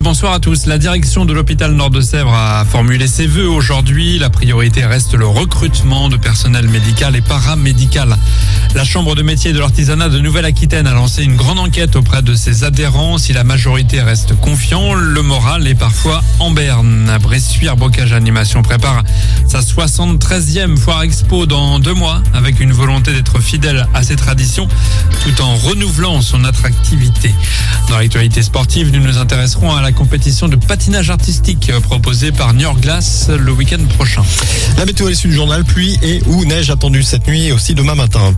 bonsoir à tous. La direction de l'hôpital Nord-de-Sèvres a formulé ses vœux aujourd'hui. La priorité reste le recrutement de personnel médical et paramédical. La Chambre de métier de l'artisanat de Nouvelle-Aquitaine a lancé une grande enquête auprès de ses adhérents. Si la majorité reste confiant, le moral est parfois en berne. Bressuire Bocage Animation prépare sa 73e foire expo dans 2 mois avec une volonté d'être fidèle à ses traditions tout en renouvelant son attractivité. Dans l'actualité sportive, nous nous intéresserons à la compétition de patinage artistique proposée par Niort Glace le week-end prochain. La météo à l'issue du journal, pluie et ou neige attendue cette nuit et aussi demain matin.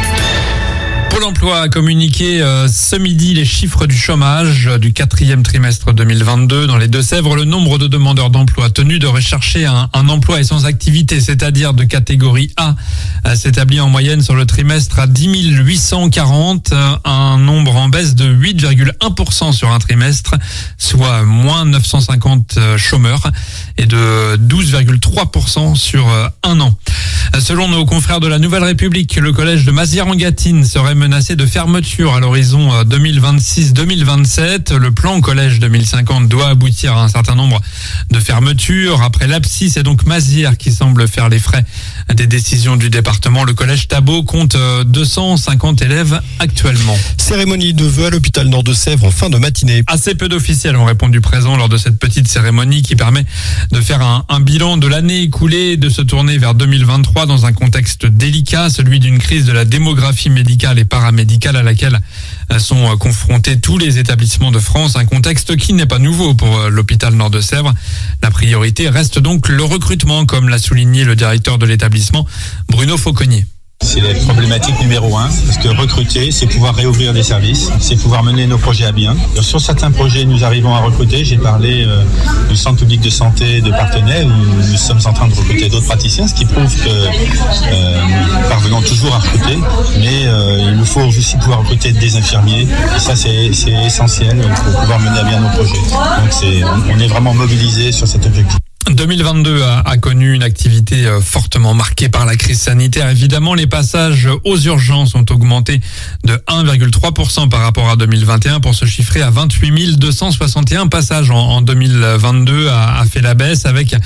Pôle emploi a communiqué ce midi les chiffres du chômage du 4e trimestre 2022. Dans les Deux-Sèvres, le nombre de demandeurs d'emploi tenus de rechercher un emploi et sans activité, c'est-à-dire de catégorie A, s'établit en moyenne sur le trimestre à 10 840, un nombre en baisse de 8,1% sur un trimestre, soit moins 950 chômeurs et de 12,3% sur un an. Selon nos confrères de la Nouvelle République, le collège de Mazières-en-Gâtine serait menacé de fermeture à l'horizon 2026-2027. Le plan collège 2050 doit aboutir à un certain nombre de fermetures. Après l'Abscisse et donc Mazières qui semble faire les frais des décisions du département, le collège Tabot compte 250 élèves actuellement. Cérémonie de vœux à l'hôpital Nord-de-Sèvres en fin de matinée. Assez peu d'officiels ont répondu présent lors de cette petite cérémonie qui permet de faire un bilan de l'année écoulée et de se tourner vers 2023 dans un contexte délicat, celui d'une crise de la démographie médicale et paramédicale à laquelle sont confrontés tous les établissements de France, un contexte qui n'est pas nouveau pour l'hôpital Nord-de-Sèvres. La priorité reste donc le recrutement, comme l'a souligné le directeur de l'établissement, Bruno Fauconnier. C'est la problématique numéro 1, parce que recruter, c'est pouvoir réouvrir des services, c'est pouvoir mener nos projets à bien. Alors, sur certains projets, nous arrivons à recruter. J'ai parlé du centre public de santé de Partenay, où nous sommes en train de recruter d'autres praticiens, ce qui prouve que nous parvenons toujours à recruter, mais il nous faut aussi pouvoir recruter des infirmiers, et ça c'est essentiel pour pouvoir mener à bien nos projets. Donc on est vraiment mobilisés sur cet objectif. 2022 a connu une activité fortement marquée par la crise sanitaire. Évidemment, les passages aux urgences ont augmenté de 1,3% par rapport à 2021 pour se chiffrer à 28 261 passages en 2022 a fait la baisse avec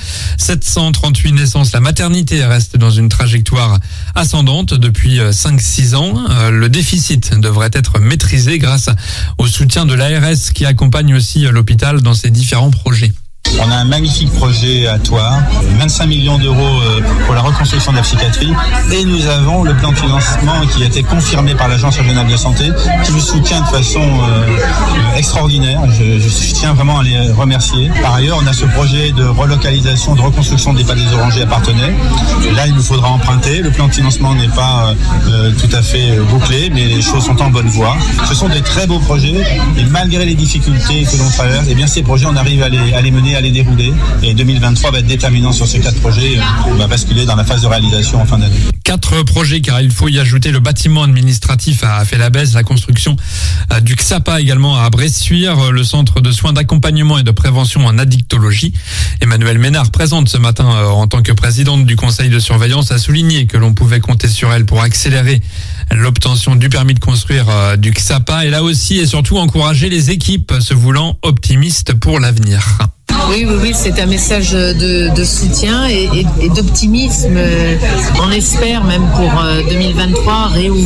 738 naissances. La maternité reste dans une trajectoire ascendante depuis 5-6 ans. Le déficit devrait être maîtrisé grâce au soutien de l'ARS qui accompagne aussi l'hôpital dans ses différents projets. On a un magnifique projet à Thouars, 25 millions d'euros pour la reconstruction de la psychiatrie, et nous avons le plan de financement qui a été confirmé par l'Agence régionale de santé, qui nous soutient de façon extraordinaire. Je tiens vraiment à les remercier. Par ailleurs, on a ce projet de relocalisation, de reconstruction des Palais des Orangers à Partenay. Là, il nous faudra emprunter. Le plan de financement n'est pas tout à fait bouclé, mais les choses sont en bonne voie. Ce sont des très beaux projets, et malgré les difficultés que l'on traverse, eh bien ces projets, on arrive à les mener, à les dérouler, et 2023 va être déterminant sur ces 4 projets. On va basculer dans la phase de réalisation en fin d'année. 4 projets, car il faut y ajouter le bâtiment administratif a fait la baisse, la construction du XAPA également à Bressuire, le centre de soins d'accompagnement et de prévention en addictologie. Emmanuelle Ménard, présente ce matin en tant que présidente du conseil de surveillance, a souligné que l'on pouvait compter sur elle pour accélérer l'obtention du permis de construire du XAPA, et là aussi et surtout encourager les équipes se voulant optimistes pour l'avenir. Oui, c'est un message de soutien et d'optimisme. On espère même pour 2023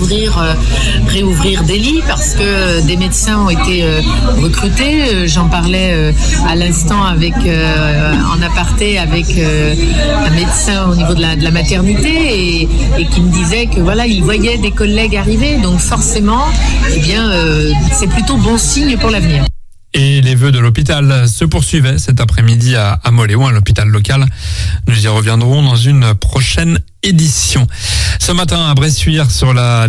réouvrir des lits parce que des médecins ont été recrutés. J'en parlais à l'instant en aparté avec un médecin au niveau de la maternité et qui me disait que voilà, il voyait des collègues arriver. Donc forcément, c'est plutôt bon signe pour l'avenir. Et les vœux de l'hôpital se poursuivaient cet après-midi à Moléon, à l'hôpital local. Nous y reviendrons dans une prochaine édition. Ce matin à Bressuire, sur la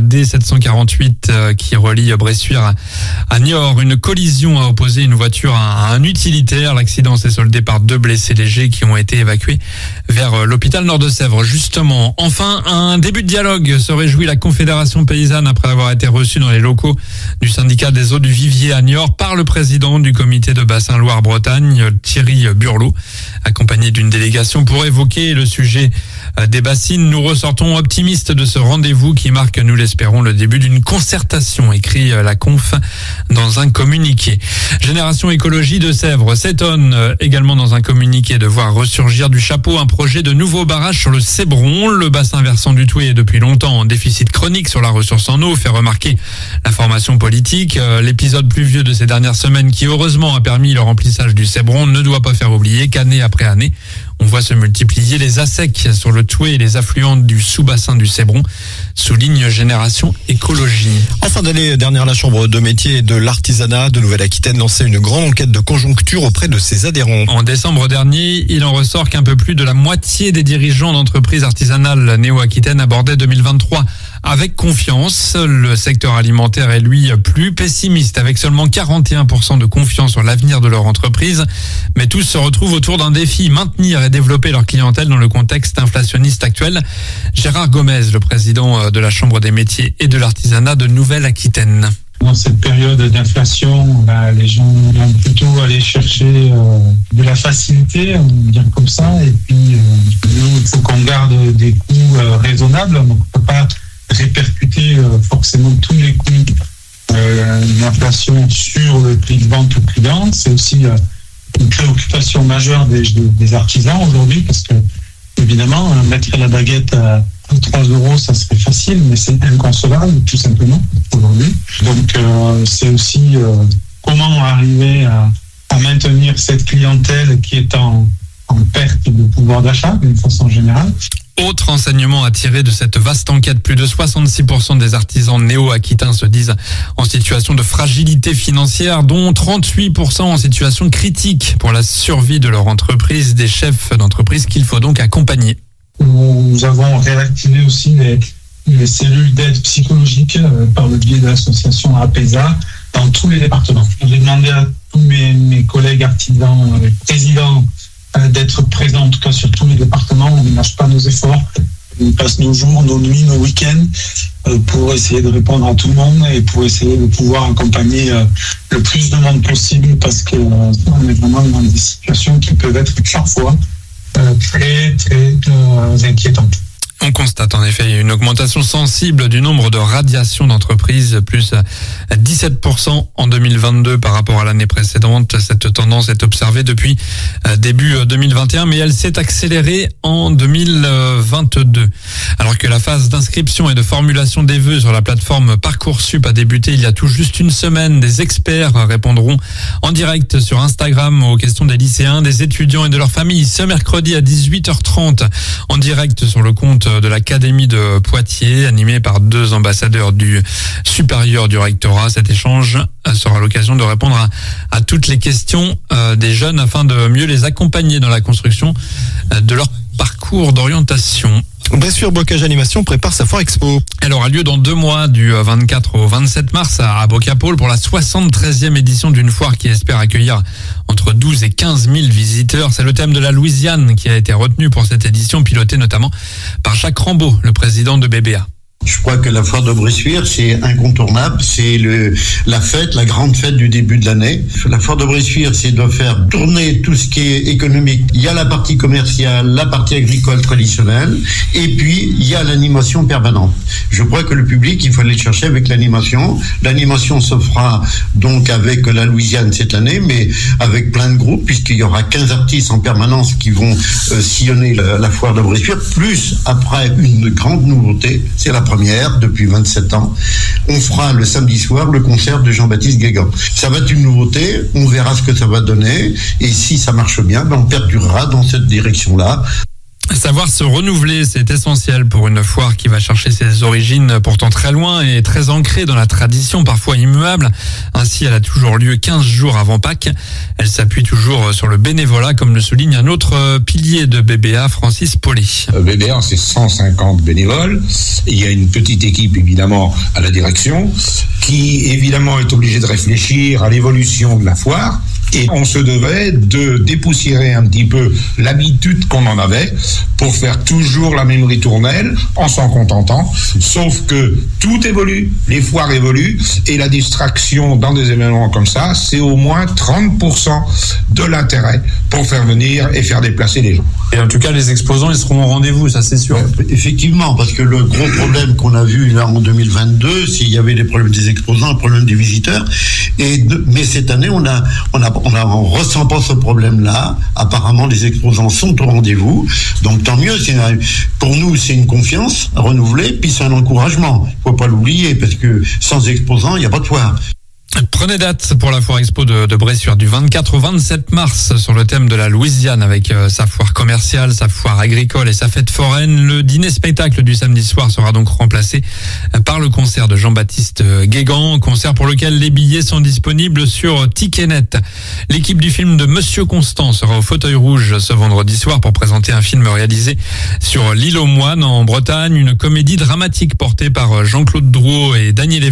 D748 qui relie Bressuire à Niort, une collision a opposé une voiture à un utilitaire. L'accident s'est soldé par 2 blessés légers qui ont été évacués vers l'hôpital Nord-de-Sèvres. Justement, enfin, un début de dialogue se réjouit la Confédération paysanne après avoir été reçue dans les locaux du syndicat des eaux du Vivier à Niort par le président du comité de bassin Loire-Bretagne, Thierry Burlot, accompagné d'une délégation pour évoquer le sujet des bassines. Nous ressortons optimistes de ce rendez-vous qui marque, nous l'espérons, le début d'une concertation, écrit la Conf dans un communiqué. Génération Écologie de Sèvres s'étonne également dans un communiqué de voir ressurgir du chapeau un projet de nouveau barrage sur le Cébron. Le bassin versant du Thouet est depuis longtemps en déficit chronique sur la ressource en eau, fait remarquer la formation politique. L'épisode pluvieux de ces dernières semaines qui heureusement a permis le remplissage du Cébron ne doit pas faire oublier qu'année après année, on voit se multiplier les assecs sur le Thouet et les affluents du sous-bassin du Cébron, souligne Génération Écologie. En fin d'année dernière, la Chambre de métiers et de l'artisanat de Nouvelle-Aquitaine lançait une grande enquête de conjoncture auprès de ses adhérents. En décembre dernier, il en ressort qu'un peu plus de la moitié des dirigeants d'entreprises artisanales néo-aquitaines abordaient 2023 avec confiance. Le secteur alimentaire est lui plus pessimiste, avec seulement 41% de confiance sur l'avenir de leur entreprise. Mais tous se retrouvent autour d'un défi, maintenir et développer leur clientèle dans le contexte inflationniste actuel. Gérard Gomez, le président de la Chambre des métiers et de l'artisanat de Nouvelle-Aquitaine. Dans cette période d'inflation, les gens vont plutôt aller chercher de la facilité, on va dire comme ça. Et puis, nous, il faut qu'on garde des coûts raisonnables. Donc, on ne peut pas répercuter forcément tous les coûts d'inflation sur le prix de vente au client. C'est aussi une préoccupation majeure des artisans aujourd'hui, parce que, évidemment, mettre la baguette à 3 €, ça serait facile, mais c'est inconcevable, tout simplement, aujourd'hui. Donc, c'est aussi comment arriver à maintenir cette clientèle qui est en perte de pouvoir d'achat, d'une façon générale. Autre enseignement à tirer de cette vaste enquête, plus de 66% des artisans néo-aquitains se disent en situation de fragilité financière, dont 38% en situation critique pour la survie de leur entreprise, des chefs d'entreprise qu'il faut donc accompagner. Nous avons réactivé aussi les cellules d'aide psychologique par le biais de l'association APESA dans tous les départements. J'ai demandé à tous mes collègues artisans, présidents, d'être présents en tout cas sur tous les départements. On ne lâche pas nos efforts. On passe nos jours, nos nuits, nos week-ends pour essayer de répondre à tout le monde et pour essayer de pouvoir accompagner le plus de monde possible, parce qu'on est vraiment dans des situations qui peuvent être parfois très, très inquiétantes. On constate en effet une augmentation sensible du nombre de radiations d'entreprises, plus 17% en 2022 par rapport à l'année précédente. Cette tendance est observée depuis début 2021, mais elle s'est accélérée en 2022. Alors que la phase d'inscription et de formulation des vœux sur la plateforme Parcoursup a débuté il y a tout juste une semaine, des experts répondront en direct sur Instagram aux questions des lycéens, des étudiants et de leurs familles ce mercredi à 18h30 en direct sur le compte de l'Académie de Poitiers, animé par 2 ambassadeurs du supérieur du rectorat. Cet échange sera l'occasion de répondre à toutes les questions des jeunes afin de mieux les accompagner dans la construction de leur parcours d'orientation. Bressuire Bocage Animation prépare sa foire expo. Elle aura lieu dans 2 mois, du 24 au 27 mars à Bocapôle, pour la 73e édition d'une foire qui espère accueillir entre 12 et 15 000 visiteurs. C'est le thème de la Louisiane qui a été retenu pour cette édition, pilotée notamment par Jacques Rambaud, le président de BBA. Je crois que la foire de Bressuire, c'est incontournable. C'est la fête, la grande fête du début de l'année. La foire de Bressuire, c'est de faire tourner tout ce qui est économique. Il y a la partie commerciale, la partie agricole traditionnelle, et puis il y a l'animation permanente. Je crois que le public, il faut aller le chercher avec l'animation. L'animation se fera donc avec la Louisiane cette année, mais avec plein de groupes, puisqu'il y aura 15 artistes en permanence qui vont sillonner la foire de Bressuire, plus après une grande nouveauté, c'est la première depuis 27 ans. On fera le samedi soir le concert de Jean-Baptiste Guégan. Ça va être une nouveauté, on verra ce que ça va donner, et si ça marche bien, on perdurera dans cette direction-là. Savoir se renouveler, c'est essentiel pour une foire qui va chercher ses origines pourtant très loin et très ancrée dans la tradition, parfois immuable. Ainsi, elle a toujours lieu 15 jours avant Pâques. Elle s'appuie toujours sur le bénévolat, comme le souligne un autre pilier de BBA, Francis Paulet. BBA, c'est 150 bénévoles. Il y a une petite équipe, évidemment, à la direction, qui, évidemment, est obligée de réfléchir à l'évolution de la foire. Et on se devait de dépoussiérer un petit peu l'habitude qu'on en avait pour faire toujours la même ritournelle en s'en contentant. Sauf que tout évolue, les foires évoluent et la distraction dans des événements comme ça, c'est au moins 30% de l'intérêt pour faire venir et faire déplacer les gens. Et en tout cas, les exposants, ils seront au rendez-vous, ça c'est sûr. Effectivement, parce que le gros problème qu'on a vu là en 2022, s'il y avait des problèmes des exposants, un problème des visiteurs. Mais cette année, on ressent pas ce problème-là. Apparemment, les exposants sont au rendez-vous. Donc tant mieux. Pour nous, c'est une confiance renouvelée, puis c'est un encouragement. Faut pas l'oublier, parce que sans exposants, il n'y a pas de foire. Prenez date pour la foire expo de Bressuire du 24 au 27 mars sur le thème de la Louisiane avec sa foire commerciale, sa foire agricole et sa fête foraine. Le dîner-spectacle du samedi soir sera donc remplacé par le concert de Jean-Baptiste Guégan, concert pour lequel les billets sont disponibles sur Ticketnet. L'équipe du film de Monsieur Constant sera au Fauteuil Rouge ce vendredi soir pour présenter un film réalisé sur l'île aux Moines en Bretagne, une comédie dramatique portée par Jean-Claude Drouot et Daniel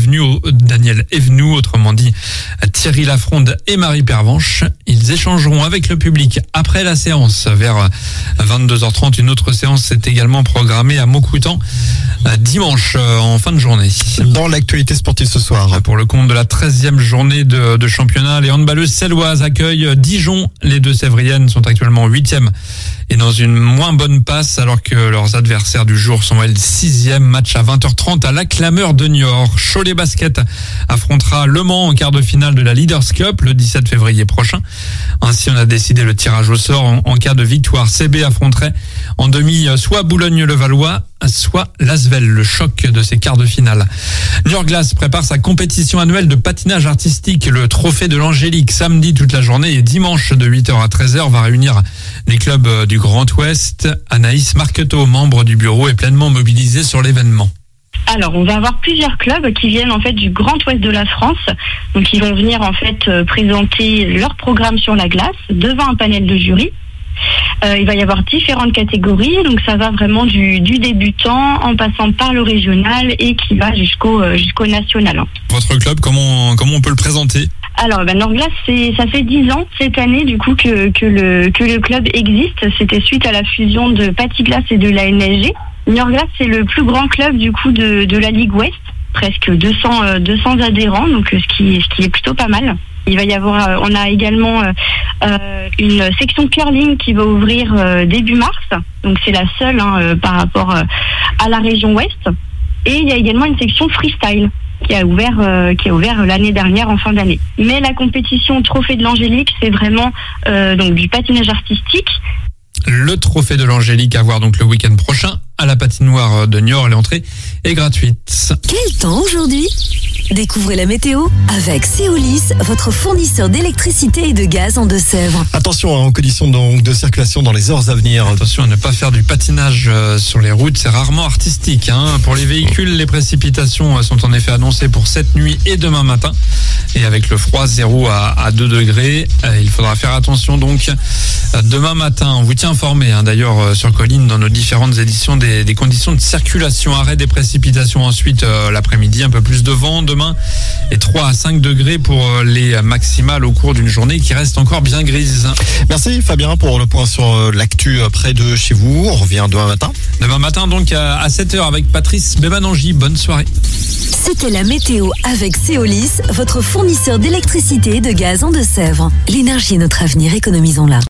Evenou, autrement dit Thierry Lafronde et Marie Pervenche. Ils échangeront avec le public après la séance vers 22h30. Une autre séance est également programmée à Maucoutan dimanche en fin de journée. Dans l'actualité sportive ce soir, pour le compte de la 13e journée de championnat, les handballeuses selloises accueillent Dijon. Les deux Sévriennes sont actuellement 8e et dans une moins bonne passe alors que leurs adversaires du jour sont elles 6e. Match à 20h30 à la Clameur de Niort. Cholet Basket affrontera Le Mans en quart de finale de la Leaders Cup le 17 février prochain. Ainsi, on a décidé le tirage au sort en cas de victoire. CB affronterait en demi soit Boulogne-le-Valois, soit Lasvel, le choc de ces quarts de finale. Niort Glace prépare sa compétition annuelle de patinage artistique, le Trophée de l'Angélique, samedi toute la journée et dimanche de 8h à 13h va réunir les clubs du Grand Ouest. Anaïs Marqueteau, membre du bureau, est pleinement mobilisée sur l'événement. Alors, on va avoir plusieurs clubs qui viennent en fait du Grand Ouest de la France. Donc, ils vont venir en fait présenter leur programme sur la glace devant un panel de jury. Il va y avoir différentes catégories, donc ça va vraiment du débutant en passant par le régional et qui va jusqu'au national. Votre club, comment on peut le présenter ? Alors, Niort Glace, ça fait 10 ans cette année du coup que le club existe. C'était suite à la fusion de Patyglace et de la NSG. Niort Glace, c'est le plus grand club du coup de la Ligue Ouest, presque 200 adhérents, donc ce qui est plutôt pas mal. Il va y avoir, on a également une section curling qui va ouvrir début mars, donc c'est la seule par rapport à la région ouest. Et il y a également une section freestyle qui a ouvert l'année dernière en fin d'année. Mais la compétition Trophée de l'Angélique, c'est vraiment donc du patinage artistique. Le Trophée de l'Angélique à voir donc le week-end prochain à la patinoire de Niort. L'entrée est gratuite. Quel temps aujourd'hui ? Découvrez la météo avec Seolis, votre fournisseur d'électricité et de gaz en Deux-Sèvres. attention aux conditions de circulation dans les heures à venir. Attention à ne pas faire du patinage sur les routes, c'est rarement artistique. Pour les véhicules, les précipitations sont en effet annoncées pour cette nuit et demain matin. Et avec le froid 0 à 2 degrés, il faudra faire attention donc demain matin. On vous tient informé d'ailleurs sur Colline dans nos différentes éditions des conditions de circulation. Arrêt des précipitations ensuite l'après-midi, un peu plus de vent demain et 3 à 5 degrés pour les maximales au cours d'une journée qui reste encore bien grise. Merci Fabien pour le point sur l'actu près de chez vous. On revient demain matin. Demain matin donc à 7h avec Patrice Bébanangi. Bonne soirée. C'était la météo avec Seolis, votre fournisseur d'électricité et de gaz en Deux-Sèvres. L'énergie est notre avenir, économisons-la.